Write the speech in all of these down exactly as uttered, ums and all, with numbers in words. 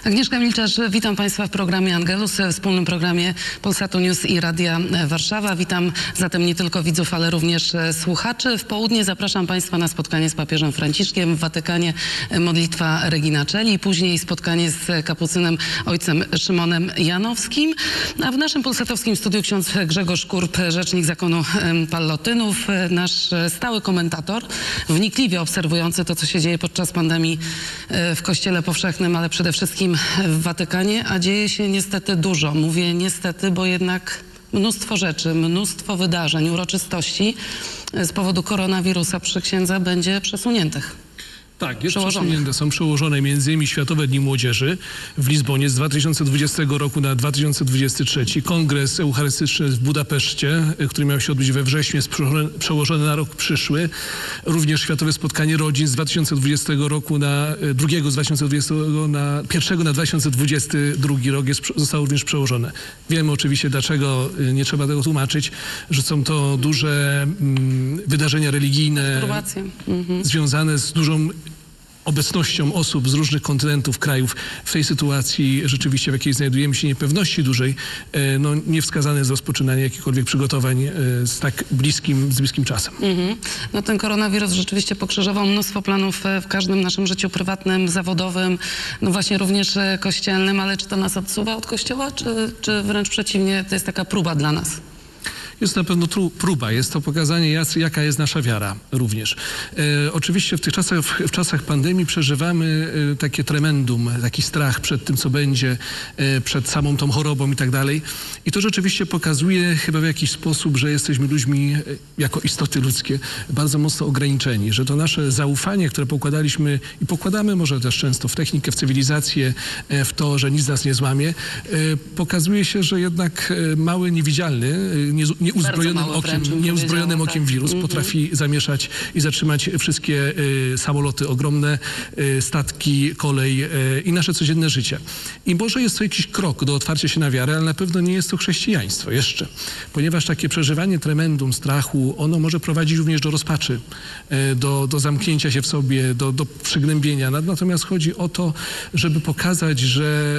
Agnieszka Milczarz, witam Państwa w programie Angelus, wspólnym programie Polsatu News i Radia Warszawa. Witam zatem nie tylko widzów, ale również słuchaczy. W południe zapraszam Państwa na spotkanie z papieżem Franciszkiem w Watykanie, modlitwa Regina Coeli, później spotkanie z kapucynem ojcem Szymonem Janowskim, a w naszym polsatowskim studiu ksiądz Grzegorz Kurb, rzecznik zakonu Pallotynów, nasz stały komentator, wnikliwie obserwujący to, co się dzieje podczas pandemii w Kościele Powszechnym, ale przede wszystkim w Watykanie, a dzieje się niestety dużo. Mówię niestety, bo jednak mnóstwo rzeczy, mnóstwo wydarzeń, uroczystości z powodu koronawirusa przy księdza będzie przesuniętych. Tak, jest przesunięte, są przełożone między innymi Światowe Dni Młodzieży w Lizbonie z dwa tysiące dwudziestego roku na dwa tysiące dwudziesty trzeci. Kongres Eucharystyczny w Budapeszcie, który miał się odbyć we wrześniu, jest przełożony na rok przyszły. Również Światowe Spotkanie Rodzin z dwa tysiące dwudziestego roku na drugiego z dwa tysiące dwudziestego na pierwszego na dwa tysiące dwudziesty drugi rok jest, zostało również przełożone. Wiemy oczywiście, dlaczego, nie trzeba tego tłumaczyć, że są to duże mm, wydarzenia religijne mhm. związane z dużą obecnością osób z różnych kontynentów, krajów. W tej sytuacji rzeczywiście, w jakiej znajdujemy się, niepewności dużej, no niewskazane jest rozpoczynanie jakichkolwiek przygotowań z tak bliskim, z bliskim czasem. Mm-hmm. No ten koronawirus rzeczywiście pokrzyżował mnóstwo planów w każdym naszym życiu prywatnym, zawodowym, no właśnie również kościelnym, ale czy to nas odsuwa od Kościoła, czy, czy wręcz przeciwnie, to jest taka próba dla nas? Jest na pewno próba, jest to pokazanie, jacy, jaka jest nasza wiara również. E, oczywiście w tych czasach, w, w czasach pandemii przeżywamy e, takie tremendum, taki strach przed tym, co będzie, e, przed samą tą chorobą i tak dalej. I to rzeczywiście pokazuje chyba w jakiś sposób, że jesteśmy ludźmi e, jako istoty ludzkie bardzo mocno ograniczeni, że to nasze zaufanie, które pokładaliśmy i pokładamy może też często w technikę, w cywilizację, e, w to, że nic nas nie złamie, e, pokazuje się, że jednak e, mały, niewidzialny, e, nie, Nieuzbrojonym okiem, nieuzbrojonym okiem wirus tak. potrafi mm-hmm. zamieszać i zatrzymać wszystkie y, samoloty, ogromne y, statki, kolej y, i nasze codzienne życie. I może jest to jakiś krok do otwarcia się na wiarę, ale na pewno nie jest to chrześcijaństwo jeszcze. Ponieważ takie przeżywanie tremendum, strachu, ono może prowadzić również do rozpaczy, y, do, do zamknięcia się w sobie, do, do przygnębienia. Natomiast chodzi o to, żeby pokazać, że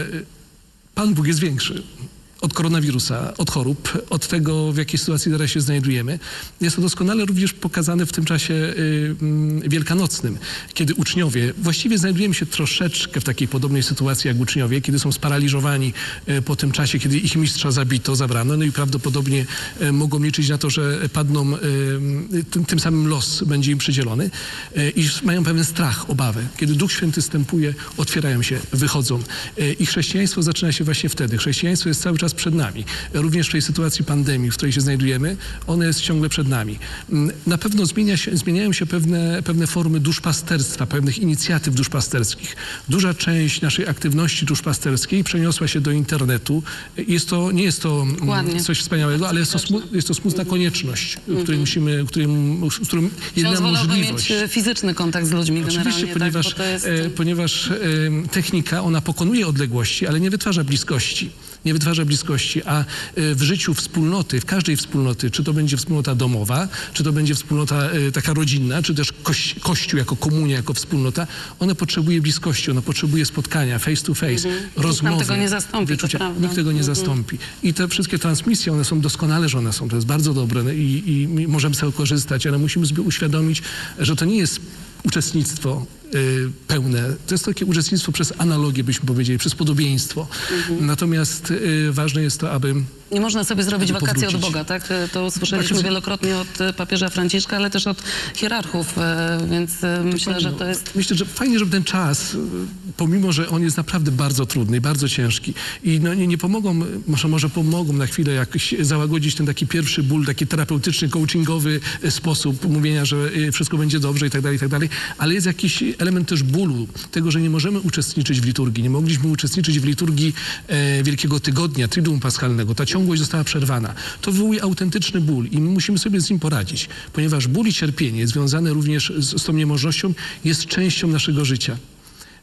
Pan Bóg jest większy od koronawirusa, od chorób, od tego, w jakiej sytuacji teraz się znajdujemy. Jest to doskonale również pokazane w tym czasie y, y, wielkanocnym, kiedy uczniowie, właściwie znajdujemy się troszeczkę w takiej podobnej sytuacji jak uczniowie, kiedy są sparaliżowani y, po tym czasie, kiedy ich mistrza zabito, zabrano, no i prawdopodobnie y, mogą liczyć na to, że padną, y, tym, tym samym los będzie im przydzielony y, i mają pewien strach, obawę. Kiedy Duch Święty wstępuje, otwierają się, wychodzą. Y, I chrześcijaństwo zaczyna się właśnie wtedy. Chrześcijaństwo jest cały czas przed nami. Również w tej sytuacji pandemii, w której się znajdujemy, ona jest ciągle przed nami. Na pewno zmienia się, zmieniają się pewne, pewne formy duszpasterstwa, pewnych inicjatyw duszpasterskich. Duża część naszej aktywności duszpasterskiej przeniosła się do internetu. Jest to, nie jest to Ładnie. coś wspaniałego, ale jest to, smu, jest to smutna konieczność, mm-hmm. której musimy, której, z którą jedna możliwość. Mieć fizyczny kontakt z ludźmi Oczywiście, generalnie. ponieważ, tak, jest... e, ponieważ e, technika, ona pokonuje odległości, ale nie wytwarza bliskości. Nie wytwarza bliskości, a w życiu wspólnoty, w każdej wspólnoty, czy to będzie wspólnota domowa, czy to będzie wspólnota taka rodzinna, czy też koś, Kościół jako komunia, jako wspólnota, ona potrzebuje bliskości, ona potrzebuje spotkania face to face, mm-hmm. rozmowy. Nikt tego nie zastąpi, wyczucia. to prawda. Nikt tego nie mm-hmm. zastąpi. I te wszystkie transmisje, one są doskonale, że one są, to jest bardzo dobre i, i możemy z tego korzystać, ale musimy sobie uświadomić, że to nie jest uczestnictwo y, pełne. To jest takie uczestnictwo przez analogię, byśmy powiedzieli, przez podobieństwo. Mhm. Natomiast y, ważne jest to, aby nie można sobie zrobić wakacji od Boga, tak? To usłyszeliśmy tak, wielokrotnie od papieża Franciszka, ale też od hierarchów, więc myślę, że to jest... Myślę, że fajnie, żeby ten czas, pomimo, że on jest naprawdę bardzo trudny i bardzo ciężki i no, nie, nie pomogą, może, może pomogą na chwilę jakoś załagodzić ten taki pierwszy ból, taki terapeutyczny, coachingowy sposób mówienia, że wszystko będzie dobrze i tak dalej, i tak dalej, ale jest jakiś element też bólu, tego, że nie możemy uczestniczyć w liturgii. Nie mogliśmy uczestniczyć w liturgii e, Wielkiego Tygodnia, Triduum Paschalnego. Ta ciągłość została przerwana. To wywołuje autentyczny ból i my musimy sobie z nim poradzić, ponieważ ból i cierpienie związane również z, z tą niemożnością jest częścią naszego życia.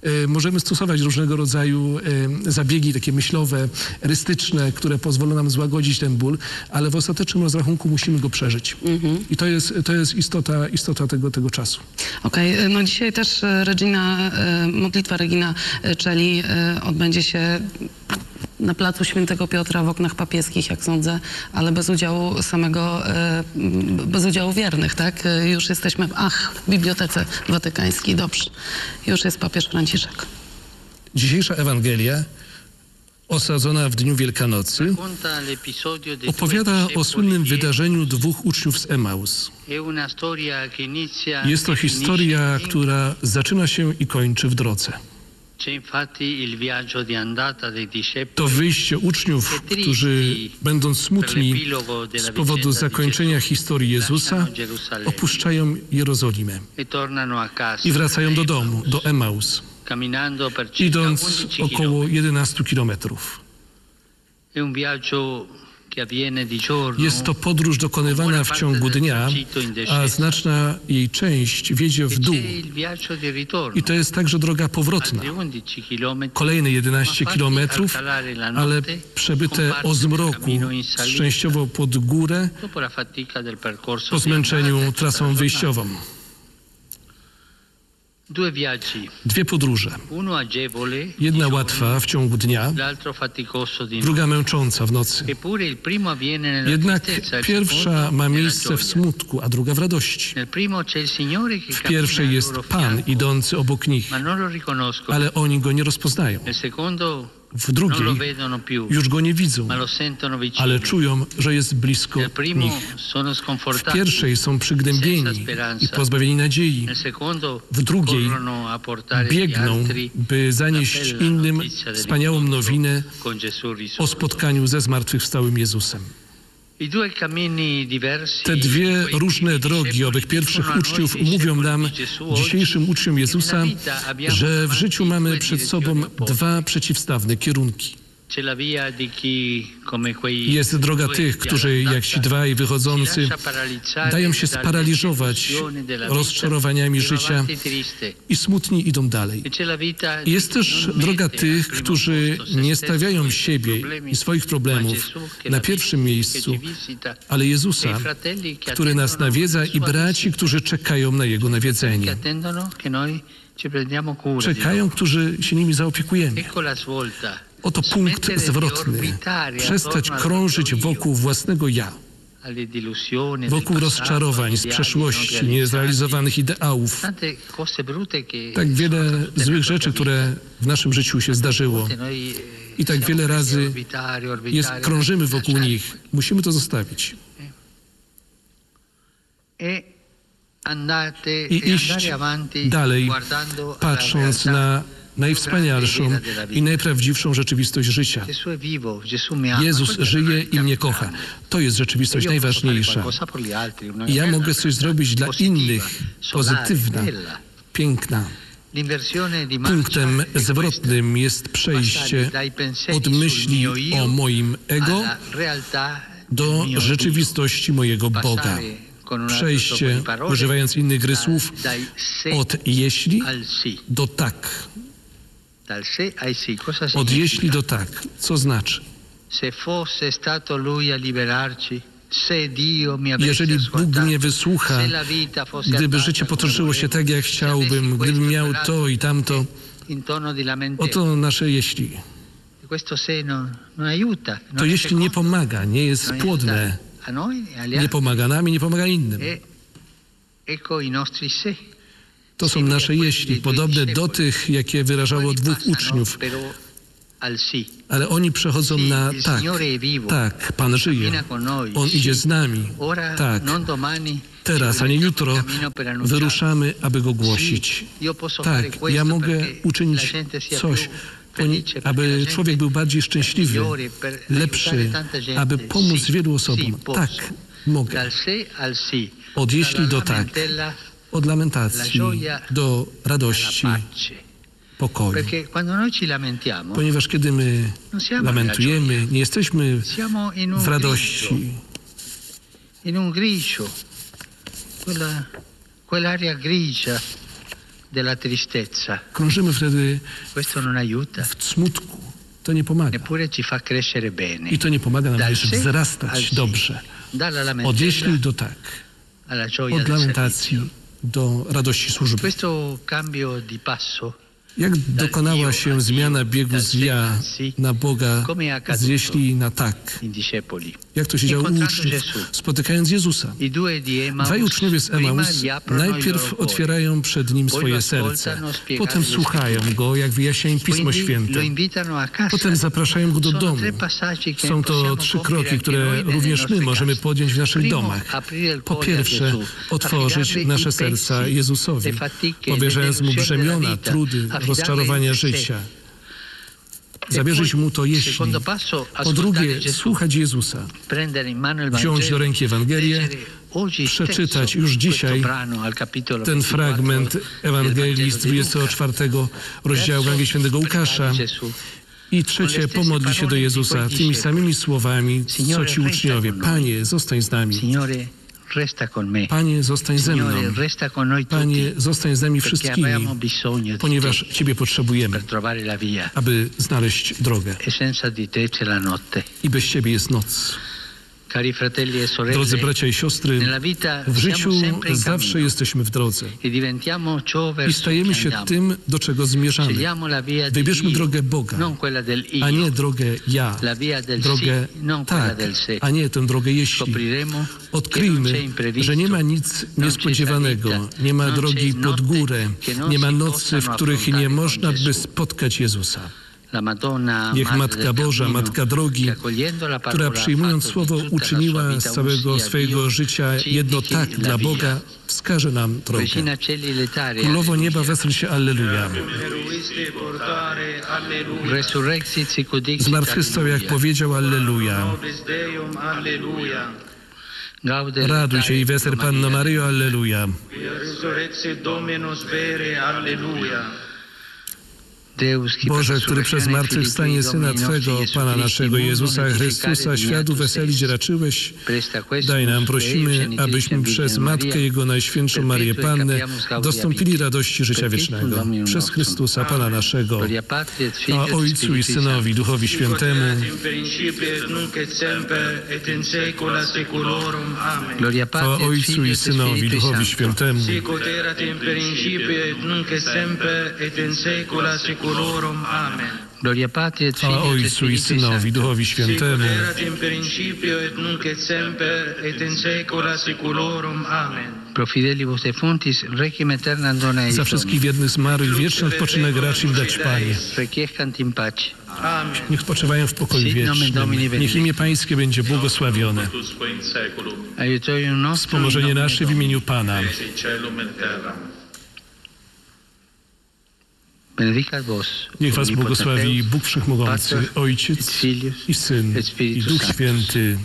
E, możemy stosować różnego rodzaju e, zabiegi takie myślowe, rystyczne, które pozwolą nam złagodzić ten ból, ale w ostatecznym rozrachunku musimy go przeżyć. Mhm. I to jest, to jest istota, istota tego, tego czasu. Okej, okay. No dzisiaj też Regina, modlitwa Regina Coeli odbędzie się na placu Świętego Piotra w oknach papieskich, jak sądzę, ale bez udziału samego, bez udziału wiernych, tak? Już jesteśmy, ach, w Bibliotece Watykańskiej, dobrze. Już jest papież Franciszek. Dzisiejsza Ewangelia, osadzona w dniu Wielkanocy, opowiada o słynnym wydarzeniu dwóch uczniów z Emaus. Jest to historia, która zaczyna się i kończy w drodze. To wyjście uczniów, którzy, będąc smutni z powodu zakończenia historii Jezusa, opuszczają Jerozolimę i wracają do domu, do Emaus, idąc około jedenastu kilometrów. Jest to podróż dokonywana w ciągu dnia, a znaczna jej część wiedzie w dół. I to jest także droga powrotna. Kolejne jedenaście kilometrów, ale przebyte o zmroku, szczęściowo pod górę, po zmęczeniu trasą wyjściową. Dwie podróże. Jedna łatwa w ciągu dnia, druga męcząca w nocy. Jednak pierwsza ma miejsce w smutku, a druga w radości. W pierwszej jest Pan idący obok nich, ale oni go nie rozpoznają. W drugiej już go nie widzą, ale czują, że jest blisko nich. W pierwszej są przygnębieni i pozbawieni nadziei. W drugiej biegną, by zanieść innym wspaniałą nowinę o spotkaniu ze zmartwychwstałym Jezusem. Te dwie różne drogi owych pierwszych uczniów mówią nam, dzisiejszym uczniom Jezusa, że w życiu mamy przed sobą dwa przeciwstawne kierunki. Jest droga tych, którzy jak ci dwaj wychodzący dają się sparaliżować rozczarowaniami życia i smutni idą dalej. Jest też droga tych, którzy nie stawiają siebie i swoich problemów na pierwszym miejscu, ale Jezusa, który nas nawiedza, i braci, którzy czekają na Jego nawiedzenie. Czekają, którzy się nimi zaopiekujemy. Oto punkt zwrotny. Przestać krążyć wokół własnego ja, wokół rozczarowań z przeszłości, niezrealizowanych ideałów. Tak wiele złych rzeczy, które w naszym życiu się zdarzyło. I tak wiele razy jest, krążymy wokół nich. Musimy to zostawić. I iść dalej, patrząc na najwspanialszą i najprawdziwszą rzeczywistość życia. Jezus żyje i mnie kocha. To jest rzeczywistość najważniejsza. I ja mogę coś zrobić dla innych, pozytywna, piękna. Punktem zwrotnym jest przejście od myśli o moim ego do rzeczywistości mojego Boga. Przejście, używając innych rys słów, od jeśli do tak. Od jeśli do tak. Co znaczy? Jeżeli Bóg mnie wysłucha, gdyby życie potoczyło się tak, jak chciałbym, gdybym miał to i tamto, oto nasze jeśli. To jeśli nie pomaga, nie jest płodne, nie pomaga nam i nie pomaga innym. To są nasze jeśli, podobne do tych, jakie wyrażało dwóch uczniów. Ale oni przechodzą na tak, tak, Pan żyje, On idzie z nami, tak, teraz, a nie jutro wyruszamy, aby Go głosić. Tak, ja mogę uczynić coś, aby człowiek był bardziej szczęśliwy, lepszy, aby pomóc wielu osobom. Tak, mogę. Od jeśli do tak, od lamentacji do radości, pokoju. Ponieważ kiedy my lamentujemy, nie jesteśmy w radości. della tristezza. Krążymy wtedy Questo non aiuta, w smutku. To nie pomaga. neppure ci fa crescere bene. I to nie pomaga nam Dal też sé al wzrastać sì, dobrze. dalla Od lamentela jeśli do tak. alla gioia Od del lamentacji servizio. do radości służby. Questo cambio di passo Jak dokonała się zmiana biegu z ja na Boga, z jeśli na tak? in discepoli. Jak to się działo u uczniów, spotykając Jezusa? I due di Emaus Dwaj uczniowie z prima Emaus gli aprono i najpierw loro cuori, otwierają przed nim poi swoje lo serce, ascoltano spiegare potem le słuchają scritture. go, jak wyjaśnia im Pismo Quindi Święte. lo invitano a casa. Potem zapraszają go do Sono domu. tre passaggi che Są to possiamo trzy compiere kroki, anche które noi nelle również my nostre możemy case. podjąć w naszych Primo, domach. aprire il Po cuore a pierwsze, Gesù, otworzyć affidare nasze i serca pezzi, Jezusowi, le fatiche, powierzając le Mu delusioni della brzemiona, vita, trudy, affidarle rozczarowania in sé. życia. Zawierzyć Mu to jeśli. Secondo passo, Po ascoltare drugie, Gesù, słuchać Jezusa, prendere in mano il wziąć do Vangelo, ręki Ewangelię, leggere oggi przeczytać stesso już questo dzisiaj brano al capitolo ten fragment del Ewangelii Vangelo z di dwudziestego Luca. czwartego rozdziału Ewangelii Świętego Łukasza. I trzecie, pomodli się do Jezusa tymi samymi słowami, co ci uczniowie. Panie, zostań z nami. Signore, resta con me. Panie, zostań ze mną. Signore, resta con noi Panie, tutti, zostań z nami perché wszystkimi, abbiamo bisogno di ponieważ te Ciebie potrzebujemy, per trovare la via. aby znaleźć drogę. E senza di te c'è la notte. I bez Ciebie jest noc. Cari fratelli e sorelle, Drodzy bracia i siostry, nella vita w życiu siamo sempre in zawsze cammino jesteśmy w drodze e diventiamo ciò i verso stajemy cui się andiamo. tym, do czego zmierzamy. Scegliamo la via di Wybierzmy Dio, drogę Boga, non quella del io. a nie drogę ja, La via del drogę sì, non quella tak, del se. a nie tę drogę jeśli. Scopriremo che non c'è Odkryjmy, imprevisto, że nie ma nic non c'è niespodziewanego, salita, nie ma non drogi c'è pod notte górę, che non nie ma si nocy, w possano których nie affrontare można con by Gesù. spotkać Jezusa. La Madonna, Niech Madre Matka del Boża, Cammino, Matka Drogi, che accogliendo la która parola przyjmując ha fatto Słowo di tutta la uczyniła sua z vita un całego sì a swojego Dio, życia ci jedno indichi tak la dla via. Boga, wskaże nam drogę. Regina Cieli Letare, Królowo Nieba, alleluia. wesel się, Alleluja. Resurrexit sic udixit, Zmartwychwstał, jak alleluia. powiedział, Alleluja. Gaude Raduj się i weser Panno Maryjo, Alleluja. Deus, qui Boże, per który przez resurrezione zmartwychwstanie Filii Syna Domini Twego, nostri Pana Jesu naszego Christi, Jezusa mundo Chrystusa, mortificare światu dignatus weselić est. raczyłeś, Presta questo daj nam, Deus, prosimy, Genitrix abyśmy Virginem przez Maria, Matkę Jego Najświętszą Marię perpetuum Pannę capiamus gaudia dostąpili vitae. radości życia Per wiecznego. Christum Dominum Przez nostrum. Chrystusa, Pana naszego, Gloria Patri et a Filii et Ojcu i Spiritui Synowi, Duchowi Świętemu, in principio et nunc et semper et in saecula saeculorum. Amen. Gloria a Patri et Ojcu Filii i et Synowi, Spiritui Duchowi Sancto. Świętemu, Sicut erat in principio et nunc et semper et in saecula saeculorum. Amen. Gloria Patri et a Filii et Ojcu i Spiritui Synowi, Sancto. Duchowi Sicut Świętemu, erat in principio et nunc et semper et in saecula saeculorum. Amen. Pro fidelibus defuntis, requiem aeternam dona eis za wszystkich wiernych zmarłych, wieczny odpoczynek racz im dać, Panie. Domini. Requiescant in pace. Amen. Niech spoczywają w pokoju Sit nomen wiecznym. Domini Niech benedictum. imię Pańskie będzie błogosławione. Aiutorium nostrum in Wspomożenie nomine nasze w Domini. imieniu Pana. Benedicat vos, Niech Was błogosławi omnipotenteus, Bóg Wszechmogący, Pater, Ojciec et Filius, i Syn et i Spiritus Duch Sanctus. Święty.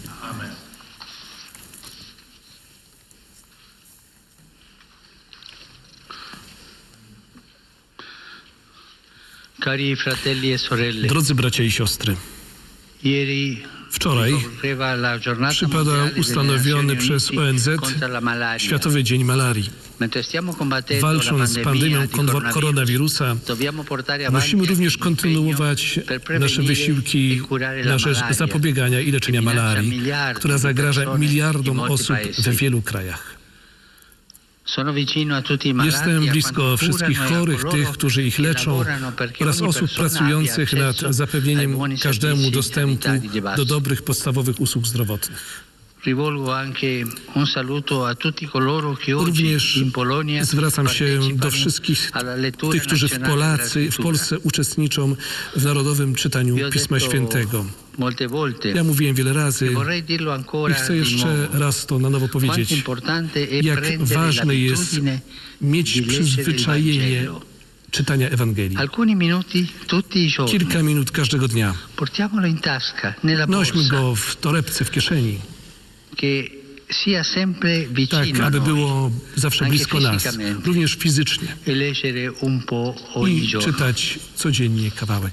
Cari fratelli e sorelle, Drodzy bracia i siostry, ieri wczoraj ricorreva la giornata przypadał mondiale delle ustanowiony Nazioni przez Unite O N Z contro la malaria. Światowy Dzień Malarii. Mentre stiamo combattendo Walcząc z la pandemią pandemia di konwo- coronavirus, koronawirusa, dobbiamo portare avanti musimy również l'impegno kontynuować per nasze prevenire wysiłki e curare la na rzecz malaria, zapobiegania i leczenia che minaccia malarii, miliardi która di zagraża persone miliardom in molti osób paesi. we wielu krajach. Sono vicino a tutti i malati, Jestem a blisko quanti wszystkich curano e a chorych, coloro tych, którzy ich che leczą lavorano perché oraz ogni osób persona pracujących abbia nad accesso ai zapewnieniem buoni każdemu servizi dostępu sanitari di base. do dobrych, podstawowych usług zdrowotnych. Rivolgo anche un saluto a tutti coloro che oggi Również in Polonia zwracam się do partecipano wszystkich alla lettura tych, którzy w nazionale Polacy, della w scrittura. Polsce uczestniczą w narodowym czytaniu Vi ho Pisma detto Świętego. molte volte, Ja mówiłem wiele razy e vorrei dirlo i ancora chcę di jeszcze nuovo. raz to na nowo Quanto powiedzieć, importante è jak prendere ważne jest l'abitudine mieć di leggere il przyzwyczajenie Vangelo. czytania Ewangelii. Alcuni minuti tutti i giorni. Kilka minut każdego dnia. Portiamolo in tasca, nella Nośmy borsa, go w torebce, w kieszeni, che sia sempre vicino tak a aby noi, było zawsze anche blisko nas, fisicamente. również fizycznie, e leggere un po' ogni i giorno. czytać codziennie kawałek.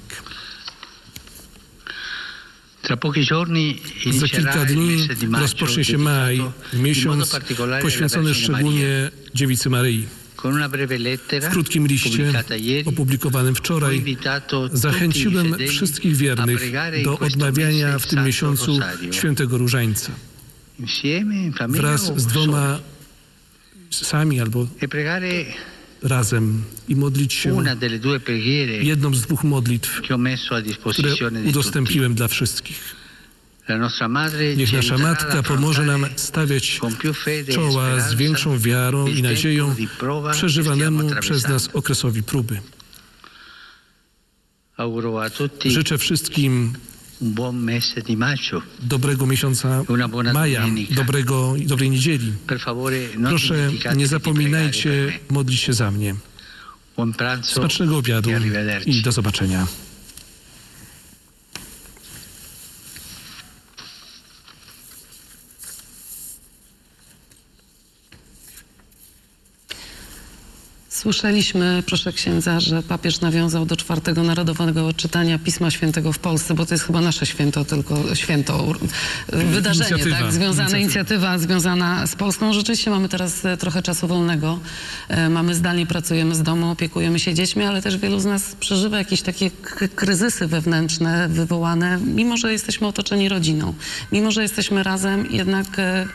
Tra pochi giorni Za inizierà kilka il dni mese di maggio rozpocznie się maj, dedicato in modo miesiąc particolare alla poświęcony Vergine Maria. szczególnie Dziewicy Maryi. Con una breve lettera W krótkim liście pubblicata ieri opublikowanym ho wczoraj invitato tutti i zachęciłem fedeli wszystkich a wiernych pregare in do questo odmawiania mese w il tym Santo miesiącu Rosario. Świętego Różańca. Insieme, in famiglia Wraz o z solo. dwoma sami albo E pregare razem i modlić się una delle due preghiere jedną z dwóch modlitw, che ho messo a które disposizione di tutti. udostępniłem dla wszystkich. La nostra madre Niech ci nasza aiuterà Matka ad pomoże nam affrontare stawiać con più fede e czoła z speranza większą wiarą il i nadzieją tempo di prova che przeżywanemu stiamo przez nas attraversando. okresowi próby. Auguro a tutti Życzę wszystkim un buon mese di maggio. dobrego miesiąca Una buona maja, domenica. dobrego, dobrej niedzieli. Per favore, non Proszę, dimenticate nie di zapominajcie pregare per me. modlić się za mnie. Buon pranzo Smacznego obiadu e arrivederci. i do zobaczenia. Słyszeliśmy, proszę księdza, że papież nawiązał do czwartego narodowego czytania Pisma Świętego w Polsce, bo to jest chyba nasze święto, tylko święto, wydarzenie, Inicjatywa. tak, związana, Inicjatywa. inicjatywa związana z Polską. Rzeczywiście mamy teraz e, trochę czasu wolnego, e, mamy zdalnie, pracujemy z domu, opiekujemy się dziećmi, ale też wielu z nas przeżywa jakieś takie k- kryzysy wewnętrzne wywołane, mimo że jesteśmy otoczeni rodziną, mimo że jesteśmy razem, jednak e,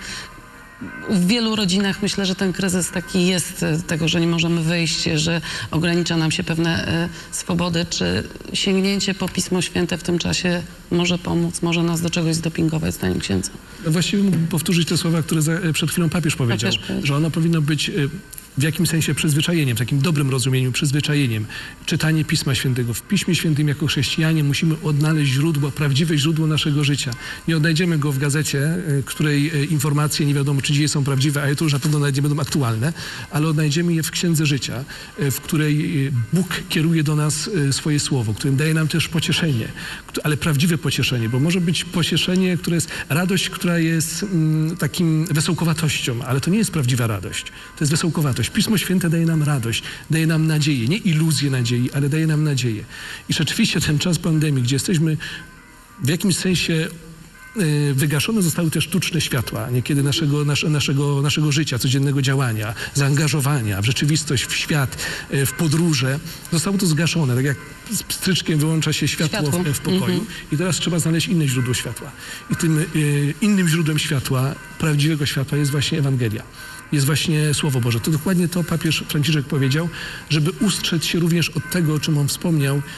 w wielu rodzinach myślę, że ten kryzys taki jest, e, tego, że nie możemy wyjść, że ogranicza nam się pewne e, swobody. Czy sięgnięcie po Pismo Święte w tym czasie może pomóc, może nas do czegoś zdopingować, zdaniem księdza? No właściwie mógłbym powtórzyć te słowa, które za, przed chwilą papież powiedział, Papież powiedział. że ono powinno być y, w jakimś sensie przyzwyczajeniem, w takim dobrym rozumieniu przyzwyczajeniem. Czytanie Pisma Świętego. W Piśmie Świętym jako chrześcijanie musimy odnaleźć źródło, prawdziwe źródło naszego życia. Nie odnajdziemy go w gazecie, y, której y, informacje nie wiadomo, czy dzisiaj są prawdziwe, a to już na pewno nawet nie będą aktualne, ale odnajdziemy je w Księdze Życia, y, w której y, Bóg kieruje do nas y, swoje słowo, którym daje nam też pocieszenie, kt- ale prawdziwe pocieszenie, bo może być pocieszenie, które jest radość, która jest mm, takim wesołkowatością, ale to nie jest prawdziwa radość. To jest wesołkowatość. Pismo Święte daje nam radość, daje nam nadzieję, nie iluzję nadziei, ale daje nam nadzieję. I rzeczywiście ten czas pandemii, gdzie jesteśmy w jakimś sensie y, wygaszone zostały te sztuczne światła, niekiedy naszego, nasz, naszego, naszego życia, codziennego działania, zaangażowania w rzeczywistość, w świat, y, w podróże. Zostało to zgaszone, tak jak z pstryczkiem wyłącza się światło, Światło. W, w pokoju Mhm. i teraz trzeba znaleźć inne źródło światła. I tym y, innym źródłem światła, prawdziwego światła jest właśnie Ewangelia. Jest właśnie Słowo Boże. To dokładnie to papież Franciszek powiedział, żeby ustrzec się również od tego, o czym on wspomniał y,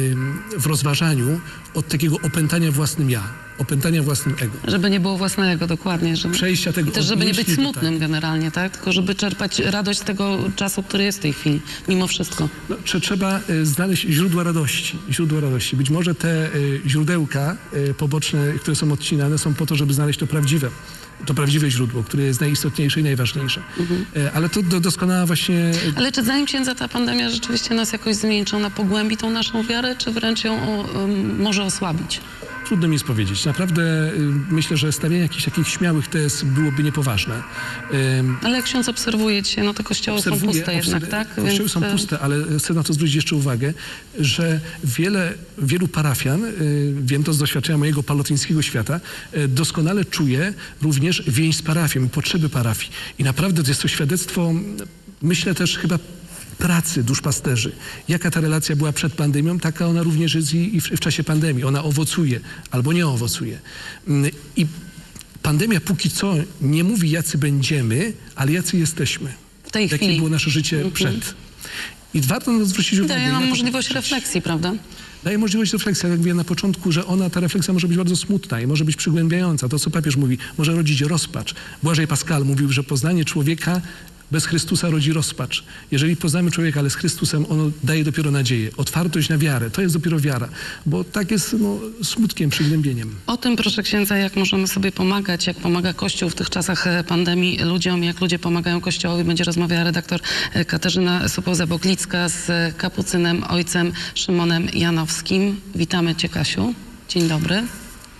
w rozważaniu, od takiego opętania własnym ja, opętania własnym ego. Żeby nie było własnego, dokładnie. Żeby, Przejścia tego I też, od żeby nie być myśli do smutnym tak. generalnie, tak? Tylko żeby czerpać radość z tego czasu, który jest w tej chwili, mimo wszystko. No, trze- trzeba y, znaleźć źródła radości. Źródła radości. Być może te y, źródełka y, poboczne, które są odcinane, są po to, żeby znaleźć to prawdziwe. To prawdziwe źródło, które jest najistotniejsze i najważniejsze. Y, ale to do, doskonała właśnie... Ale czy zdaniem księdza ta pandemia rzeczywiście nas jakoś zmieni? Czy ona pogłębi tą naszą wiarę, czy wręcz ją o, um, może osłabić? Trudno mi jest powiedzieć. Naprawdę y, myślę, że stawianie jakichś takich śmiałych tez byłoby niepoważne. Ym, Ale jak ksiądz obserwuje dzisiaj, no to kościoły są Obserwuję- puste jednak, obser- tak? Kościoły Więc, są e, puste, ale chcę na to zwrócić jeszcze uwagę, że wiele, wielu parafian, y, wiem to z doświadczenia mojego palotyńskiego świata, y, doskonale czuje również więź z parafią i potrzeby parafii. I naprawdę to jest to świadectwo, myślę też chyba pracy duszpasterzy. Jaka ta relacja była przed pandemią, taka ona również jest i, i w, w czasie pandemii. Ona owocuje albo nie owocuje. Mm, I pandemia póki co nie mówi, jacy będziemy, ale jacy jesteśmy. w tej Jakie chwili było nasze życie Mhm. przed. I warto na to zwrócić uwagę. daje i na nam to możliwość patrzeć. refleksji, prawda? Daje możliwość refleksji, jak mówiłem na początku, że ona, ta refleksja może być bardzo smutna i może być przygłębiająca. To, co papież mówi, może rodzić rozpacz. Błażej Pascal mówił, że poznanie człowieka bez Chrystusa rodzi rozpacz. Jeżeli poznamy człowieka, ale z Chrystusem, ono daje dopiero nadzieję. Otwartość na wiarę, to jest dopiero wiara. Bo tak jest no, smutkiem, przygnębieniem. O tym, proszę księdza, jak możemy sobie pomagać, jak pomaga Kościół w tych czasach e, pandemii ludziom, jak ludzie pomagają Kościołowi, będzie rozmawiała redaktor e, Katarzyna Supoza-Boglicka z e, kapucynem ojcem Szymonem Janowskim. Witamy Cię, Kasiu. Dzień dobry.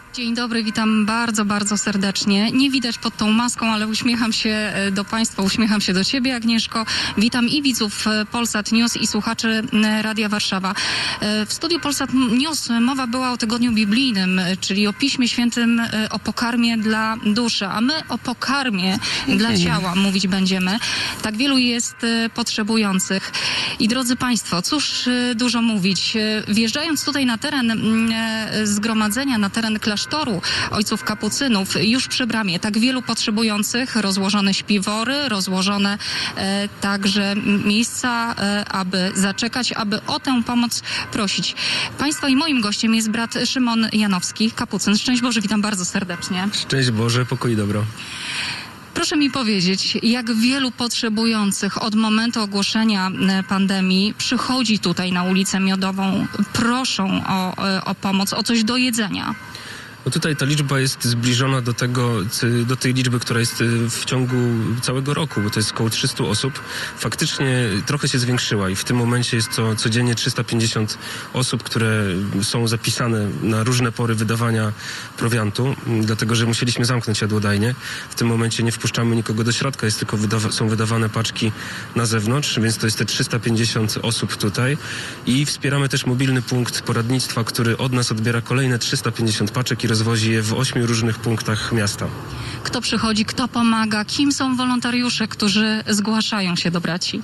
Dzień dobry, witam bardzo, bardzo serdecznie. Nie widać pod tą maską, ale uśmiecham się do Państwa, uśmiecham się do Ciebie, Agnieszko. Witam i widzów Polsat News i słuchaczy Radia Warszawa. W studiu Polsat News mowa była o tygodniu biblijnym, czyli o Piśmie Świętym, o pokarmie dla duszy, a my o pokarmie dla ciała mówić będziemy. Tak wielu jest potrzebujących. I drodzy Państwo, cóż dużo mówić. Wjeżdżając tutaj na teren zgromadzenia, na teren klasztoru ojców kapucynów, już przy bramie tak wielu potrzebujących, rozłożone śpiwory, rozłożone e, także miejsca, e, aby zaczekać, aby o tę pomoc prosić. Państwa i moim gościem jest brat Szymon Janowski, kapucyn. Szczęść Boże, witam bardzo serdecznie. Szczęść Boże, pokój i dobro. Proszę mi powiedzieć, jak wielu potrzebujących od momentu ogłoszenia pandemii przychodzi tutaj na ulicę Miodową, proszą o, o pomoc, o coś do jedzenia? No tutaj ta liczba jest zbliżona do tego, do tej liczby, która jest w ciągu całego roku, bo to jest około trzysta osób. Faktycznie trochę się zwiększyła i w tym momencie jest to codziennie trzysta pięćdziesiąt osób, które są zapisane na różne pory wydawania prowiantu, dlatego że musieliśmy zamknąć jadłodajnię. W tym momencie nie wpuszczamy nikogo do środka, jest tylko wydawa- są wydawane paczki na zewnątrz, więc to jest te trzysta pięćdziesiąt osób tutaj i wspieramy też mobilny punkt poradnictwa, który od nas odbiera kolejne trzysta pięćdziesiąt paczek i rozwozi je w ośmiu różnych punktach miasta. Kto przychodzi, kto pomaga, kim są wolontariusze, którzy zgłaszają się do braci?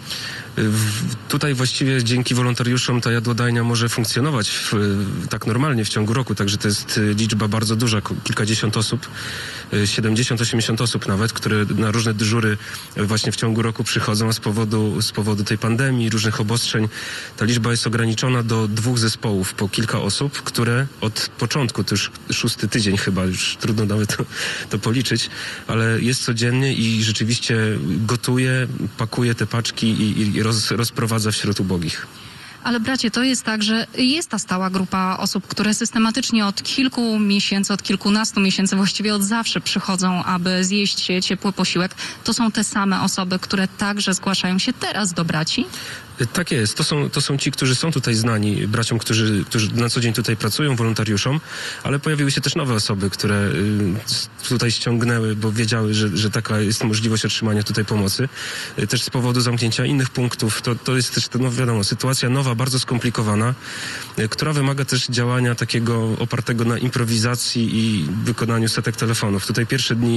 W, tutaj właściwie dzięki wolontariuszom ta jadłodajnia może funkcjonować w, tak normalnie w ciągu roku, także to jest liczba bardzo duża, kilkadziesiąt osób, siedemdziesiąt osiemdziesiąt osób nawet, które na różne dyżury właśnie w ciągu roku przychodzą, a z powodu, z powodu tej pandemii, różnych obostrzeń, ta liczba jest ograniczona do dwóch zespołów, po kilka osób, które od początku, to już szósty tydzień chyba, już trudno nawet to, to policzyć, ale jest codziennie i rzeczywiście gotuje, pakuje te paczki i, i roz, rozprowadza wśród ubogich. Ale bracie, to jest tak, że jest ta stała grupa osób, które systematycznie od kilku miesięcy, od kilkunastu miesięcy, właściwie od zawsze przychodzą, aby zjeść ciepły posiłek. To są te same osoby, które także zgłaszają się teraz do braci? Tak jest. To są, to są ci, którzy są tutaj znani, braciom, którzy, którzy na co dzień tutaj pracują, wolontariuszom, ale pojawiły się też nowe osoby, które y, tutaj ściągnęły, bo wiedziały, że, że taka jest możliwość otrzymania tutaj pomocy. Y, też z powodu zamknięcia innych punktów. To, to jest też, to, no wiadomo, sytuacja nowa, bardzo skomplikowana, y, która wymaga też działania takiego opartego na improwizacji i wykonaniu setek telefonów. Tutaj pierwsze dni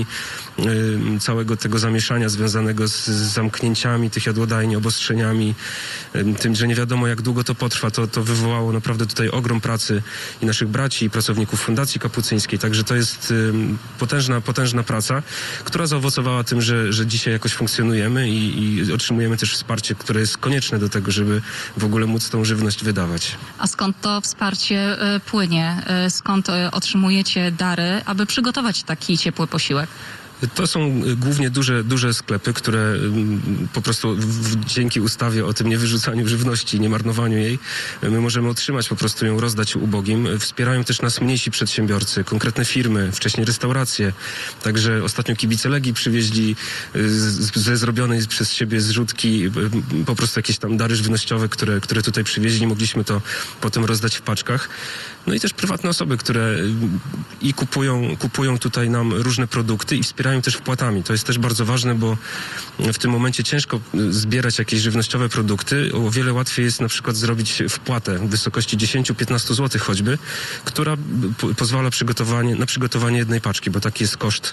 y, całego tego zamieszania związanego z, z zamknięciami tych jadłodajni, obostrzeniami, tym, że nie wiadomo jak długo to potrwa, to, to wywołało naprawdę tutaj ogrom pracy i naszych braci, i pracowników Fundacji Kapucyńskiej. Także to jest um, potężna, potężna praca, która zaowocowała tym, że, że dzisiaj jakoś funkcjonujemy i, i otrzymujemy też wsparcie, które jest konieczne do tego, żeby w ogóle móc tą żywność wydawać. A skąd to wsparcie y, płynie? Y, skąd y, otrzymujecie dary, aby przygotować taki ciepły posiłek? To są głównie duże, duże sklepy, które po prostu w, dzięki ustawie o tym niewyrzucaniu żywności, nie marnowaniu jej, my możemy otrzymać, po prostu ją rozdać ubogim. Wspierają też nas mniejsi przedsiębiorcy, konkretne firmy, wcześniej restauracje. Także ostatnio kibice Legii przywieźli z, ze zrobionej przez siebie zrzutki po prostu jakieś tam dary żywnościowe, które, które tutaj przywieźli. Mogliśmy to potem rozdać w paczkach. No i też prywatne osoby, które i kupują, kupują tutaj nam różne produkty i wspierają też wpłatami. To jest też bardzo ważne, bo w tym momencie ciężko zbierać jakieś żywnościowe produkty. O wiele łatwiej jest na przykład zrobić wpłatę w wysokości dziesięć do piętnastu złotych choćby, która po- pozwala przygotowanie, na przygotowanie jednej paczki, bo taki jest koszt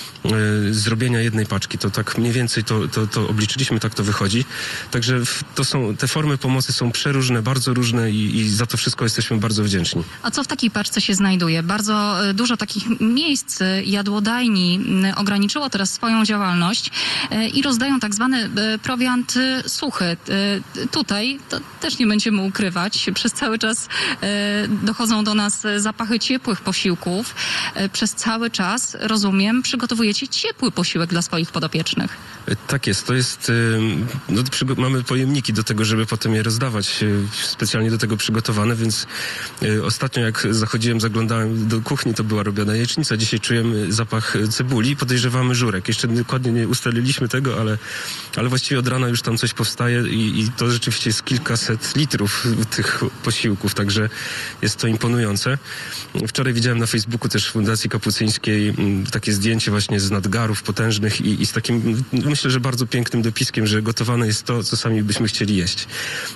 y, zrobienia jednej paczki. To tak mniej więcej to, to, to obliczyliśmy, tak to wychodzi. Także w, to są, te formy pomocy są przeróżne, bardzo różne i, i za to wszystko jesteśmy bardzo wdzięczni. A co w takiej paczce się znajduje? Bardzo y, dużo takich miejsc, y, jadłodajni y, ograniczyło teraz swoją działalność y, i rozdają tak zwany y, prowiant y, suchy. Y, tutaj to też nie będziemy ukrywać. Przez cały czas y, dochodzą do nas zapachy ciepłych posiłków. Y, przez cały czas, rozumiem, przygotowujecie ciepły posiłek dla swoich podopiecznych. Tak jest, to jest, no, przygo- mamy pojemniki do tego, żeby potem je rozdawać, specjalnie do tego przygotowane, więc ostatnio jak zachodziłem, zaglądałem do kuchni, to była robiona jajecznica, dzisiaj czujemy zapach cebuli, podejrzewamy żurek. Jeszcze dokładnie nie ustaliliśmy tego, ale, ale właściwie od rana już tam coś powstaje i, i to rzeczywiście jest kilkaset litrów tych posiłków, także jest to imponujące. Wczoraj widziałem na Facebooku też Fundacji Kapucyńskiej takie zdjęcie właśnie z nadgarów potężnych i, i z takim, myślę, że bardzo pięknym dopiskiem, że gotowane jest to, co sami byśmy chcieli jeść.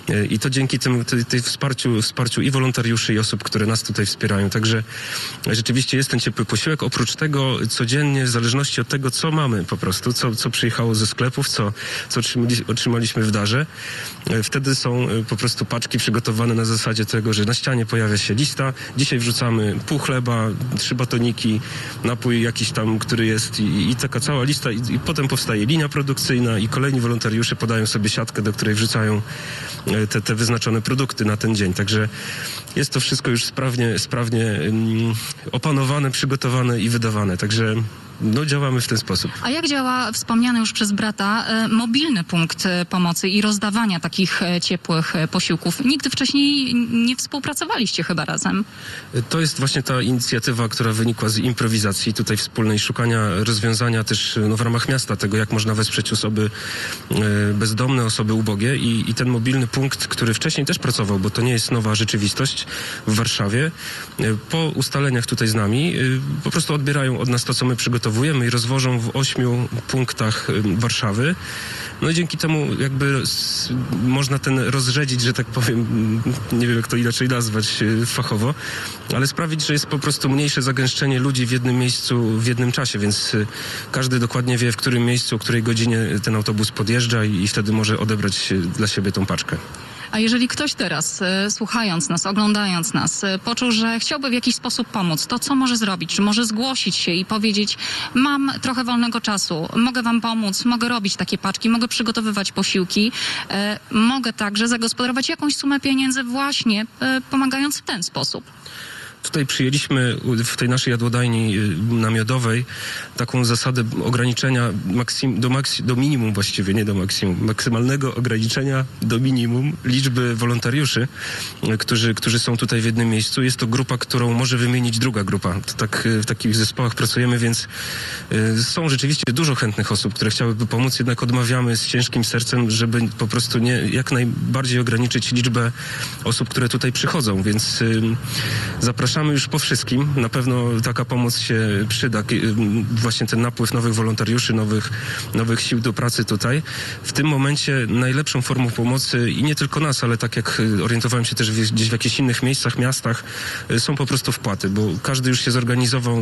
I to dzięki tym tej, tej wsparciu, wsparciu i wolontariuszy, i osób, które nas tutaj wspierają. Także rzeczywiście jest ten ciepły posiłek. Oprócz tego codziennie, w zależności od tego, co mamy po prostu, co, co przyjechało ze sklepów, co, co otrzymali, otrzymaliśmy w darze, wtedy są po prostu paczki przygotowane na zasadzie tego, że na ścianie pojawia się lista. Dzisiaj wrzucamy pół chleba, trzy batoniki, napój jakiś tam, który jest i, i taka cała lista i, i potem powstaje linia produkcyjna i kolejni wolontariusze podają sobie siatkę, do której wrzucają te, te wyznaczone produkty na ten dzień. Także jest to wszystko już sprawnie, sprawnie um, opanowane, przygotowane i wydawane. Także no, działamy w ten sposób. A jak działa wspomniany już przez brata e, mobilny punkt e, pomocy i rozdawania takich e, ciepłych e, posiłków? Nigdy wcześniej nie współpracowaliście chyba razem. To jest właśnie ta inicjatywa, która wynikła z improwizacji tutaj wspólnej, szukania rozwiązania też no, w ramach miasta tego, jak można wesprzeć osoby e, bezdomne, osoby ubogie i, i ten mobilny punkt, który wcześniej też pracował, bo to nie jest nowa rzeczywistość w Warszawie, e, po ustaleniach tutaj z nami e, po prostu odbierają od nas to, co my przygotowujemy i rozwożą w ośmiu punktach Warszawy. No i dzięki temu jakby s- można ten rozrzedzić, że tak powiem, nie wiem jak to inaczej nazwać fachowo, ale sprawić, że jest po prostu mniejsze zagęszczenie ludzi w jednym miejscu w jednym czasie, więc każdy dokładnie wie, w którym miejscu, o której godzinie ten autobus podjeżdża i, i wtedy może odebrać dla siebie tą paczkę. A jeżeli ktoś teraz, e, słuchając nas, oglądając nas, e, poczuł, że chciałby w jakiś sposób pomóc, to co może zrobić? Czy może zgłosić się i powiedzieć, mam trochę wolnego czasu, mogę wam pomóc, mogę robić takie paczki, mogę przygotowywać posiłki, e, mogę także zagospodarować jakąś sumę pieniędzy właśnie e, pomagając w ten sposób? Tutaj przyjęliśmy w tej naszej jadłodajni namiotowej taką zasadę ograniczenia maksim, do, maksy, do minimum właściwie, nie do maksimum, maksymalnego ograniczenia do minimum liczby wolontariuszy, którzy, którzy są tutaj w jednym miejscu. Jest to grupa, którą może wymienić druga grupa. To tak, w takich zespołach pracujemy, więc y, są rzeczywiście dużo chętnych osób, które chciałyby pomóc, jednak odmawiamy z ciężkim sercem, żeby po prostu nie jak najbardziej ograniczyć liczbę osób, które tutaj przychodzą, więc y, zapraszamy już po wszystkim. Na pewno taka pomoc się przyda. Właśnie ten napływ nowych wolontariuszy, nowych, nowych sił do pracy tutaj. W tym momencie najlepszą formą pomocy i nie tylko nas, ale tak jak orientowałem się też gdzieś w jakichś innych miejscach, miastach, są po prostu wpłaty, bo każdy już się zorganizował.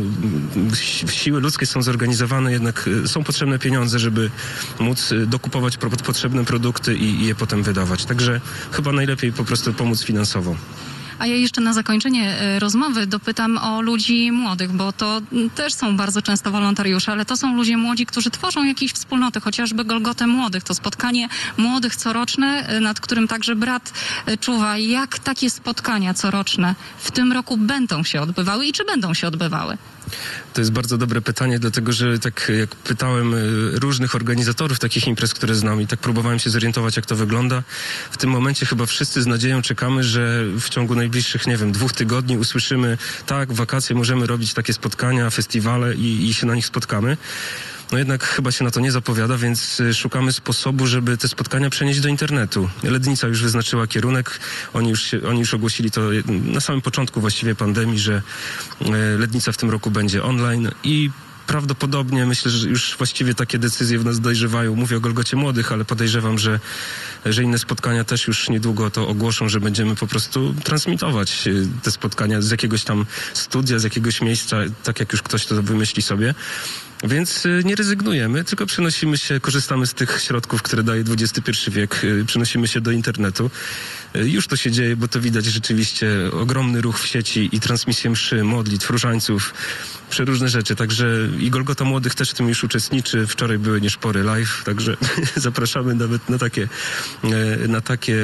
Siły ludzkie są zorganizowane, jednak są potrzebne pieniądze, żeby móc dokupować potrzebne produkty i, i je potem wydawać. Także chyba najlepiej po prostu pomóc finansowo. A ja jeszcze na zakończenie e, rozmowy dopytam o ludzi młodych, bo to m, też są bardzo często wolontariusze, ale to są ludzie młodzi, którzy tworzą jakieś wspólnoty, chociażby Golgotę Młodych. To spotkanie młodych coroczne, e, nad którym także brat e, czuwa. Jak takie spotkania coroczne w tym roku będą się odbywały i czy będą się odbywały? To jest bardzo dobre pytanie, dlatego że tak jak pytałem różnych organizatorów takich imprez, które znam i tak próbowałem się zorientować, jak to wygląda, w tym momencie chyba wszyscy z nadzieją czekamy, że w ciągu najbliższych, nie wiem, dwóch tygodni usłyszymy, tak, w wakacje możemy robić takie spotkania, festiwale i, i się na nich spotkamy. No jednak chyba się na to nie zapowiada, więc szukamy sposobu, żeby te spotkania przenieść do internetu. Lednica już wyznaczyła kierunek, oni już, się, oni już ogłosili to na samym początku właściwie pandemii, że Lednica w tym roku będzie online i prawdopodobnie myślę, że już właściwie takie decyzje w nas dojrzewają. Mówię o Golgocie Młodych, ale podejrzewam, że, że inne spotkania też już niedługo to ogłoszą, że będziemy po prostu transmitować te spotkania z jakiegoś tam studia, z jakiegoś miejsca, tak jak już ktoś to wymyśli sobie. Więc nie rezygnujemy, tylko przenosimy się, korzystamy z tych środków, które daje dwudziesty pierwszy wiek, przenosimy się do internetu. Już to się dzieje, bo to widać rzeczywiście ogromny ruch w sieci i transmisję mszy, modlitw, różańców, przeróżne rzeczy. Także i Golgota Młodych też w tym już uczestniczy. Wczoraj były nieszpory live, także zapraszamy nawet na takie, na takie,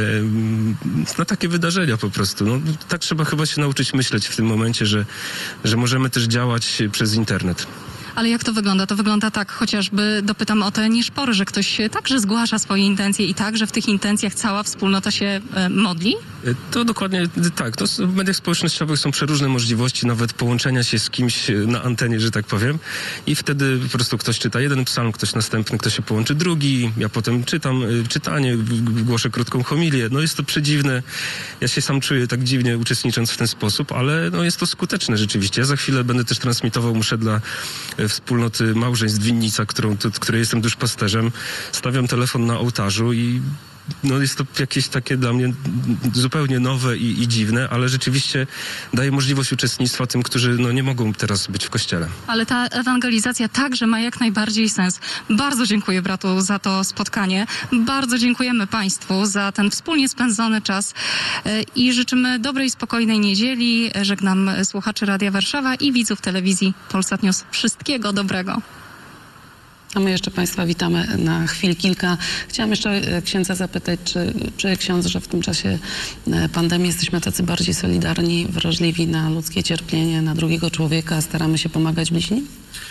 na takie wydarzenia po prostu. No, tak trzeba chyba się nauczyć myśleć w tym momencie, że, że możemy też działać przez internet. Ale jak to wygląda? To wygląda tak, chociażby dopytam o te nieszpory, że ktoś także zgłasza swoje intencje i także w tych intencjach cała wspólnota się e, modli? To dokładnie tak. To w mediach społecznościowych są przeróżne możliwości, nawet połączenia się z kimś na antenie, że tak powiem. I wtedy po prostu ktoś czyta jeden psalm, ktoś następny, ktoś się połączy drugi. Ja potem czytam y, czytanie, głoszę krótką homilię. No jest to przedziwne. Ja się sam czuję tak dziwnie uczestnicząc w ten sposób, ale no jest to skuteczne rzeczywiście. Ja za chwilę będę też transmitował mszę dla y, wspólnoty małżeństw Winnica, którą, tu, której jestem duszpasterzem. Stawiam telefon na ołtarzu i no jest to jakieś takie dla mnie zupełnie nowe i, i dziwne, ale rzeczywiście daje możliwość uczestnictwa tym, którzy no, nie mogą teraz być w kościele. Ale ta ewangelizacja także ma jak najbardziej sens. Bardzo dziękuję bratu za to spotkanie. Bardzo dziękujemy Państwu za ten wspólnie spędzony czas e, i życzymy dobrej, spokojnej niedzieli. Żegnam słuchaczy Radia Warszawa i widzów telewizji Polsat News. Wszystkiego dobrego. A my jeszcze Państwa witamy na chwil kilka. Chciałam jeszcze e, księdza zapytać, czy czuje ksiądz, że w tym czasie e, pandemii jesteśmy tacy bardziej solidarni, wrażliwi na ludzkie cierpienie, na drugiego człowieka, staramy się pomagać bliźnim?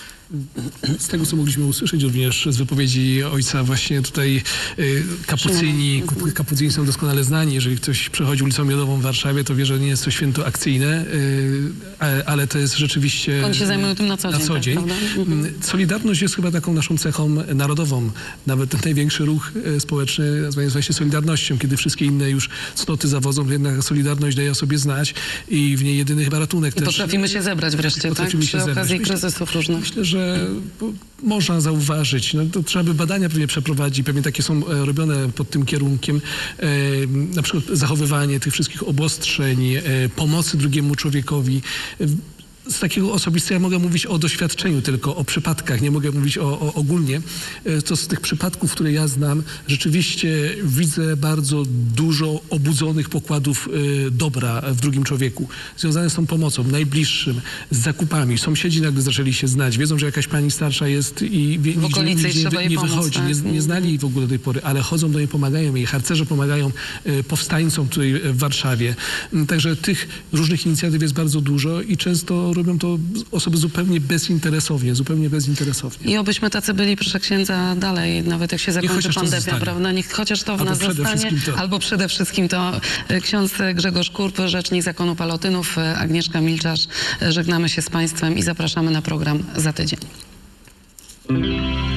Z tego, co mogliśmy usłyszeć również z wypowiedzi ojca, właśnie tutaj y, kapucyni, kapucyni są doskonale znani. Jeżeli ktoś przechodzi ulicą Miodową w Warszawie, to wie, że nie jest to święto akcyjne, y, ale, ale to jest rzeczywiście... Oni się zajmują tym na co dzień. Na co dzień. Tak, mhm. Solidarność jest chyba taką naszą cechą narodową. Nawet ten największy ruch y, społeczny nazywany jest właśnie Solidarnością. Kiedy wszystkie inne już cnoty zawodzą, to jednak Solidarność daje o sobie znać i w niej jedyny chyba ratunek I też... potrafimy się zebrać wreszcie, tak? Potrafimy Przy się zebrać. okazji Myślę- kryzysów różnych. Myślę, że można zauważyć, no to trzeba by badania pewnie przeprowadzić, pewnie takie są e, robione pod tym kierunkiem, e, na przykład zachowywanie tych wszystkich obostrzeń, e, pomocy drugiemu człowiekowi. E, Z takiego osobistego ja mogę mówić o doświadczeniu tylko, o przypadkach, nie mogę mówić o, o ogólnie. E, To z tych przypadków, które ja znam, rzeczywiście widzę bardzo dużo obudzonych pokładów e, dobra w drugim człowieku. Związane z tą pomocą, najbliższym, z zakupami. Sąsiedzi nagle zaczęli się znać, wiedzą, że jakaś pani starsza jest i wie, W okolicy nigdzie i trzeba nie, jej nie pomóc, wychodzi, tak? nie, nie znali jej w ogóle do tej pory, ale chodzą do niej, pomagają jej. Harcerze pomagają e, powstańcom tutaj w Warszawie. M, Także tych różnych inicjatyw jest bardzo dużo i często robią to osoby zupełnie bezinteresownie, zupełnie bezinteresownie. I obyśmy tacy byli, proszę księdza, dalej, nawet jak się zakończy chociaż to pandemia, zostanie. prawda? Niech chociaż to w Albo nas przede zostanie, wszystkim to. albo przede wszystkim to e, ksiądz Grzegorz Kurp, rzecznik Zakonu Palotynów, e, Agnieszka Milczarz. E, Żegnamy się z Państwem i zapraszamy na program za tydzień.